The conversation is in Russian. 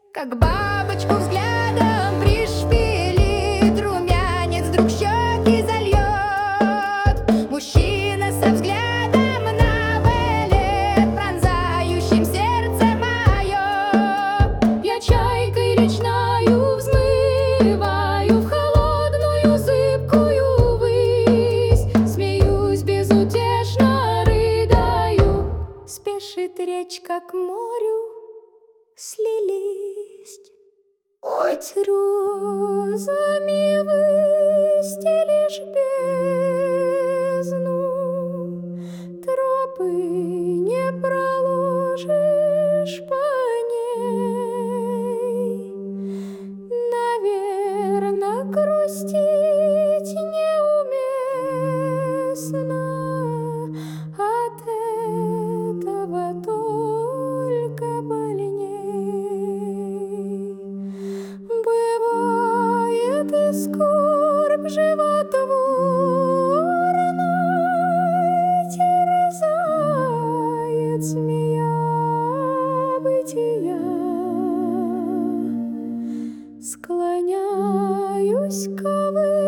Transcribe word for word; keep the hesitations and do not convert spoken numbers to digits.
Как бабочку взглядом пришпилит, румянец вдруг щеки зальет. Мужчина со взглядом на вылет, пронзающим сердце мое. Я чайкой речною взмываю в холодную зыбкую высь, смеюсь безутешно, рыдаю. Спешит речка к морю слились, хоть розами выстелишь бездну, тропы не проложишь по ней. Наверно, грустить неуместно, от этого только больней. Бывает и скорбь животворной, терзает змея бытия. Склоняюсь к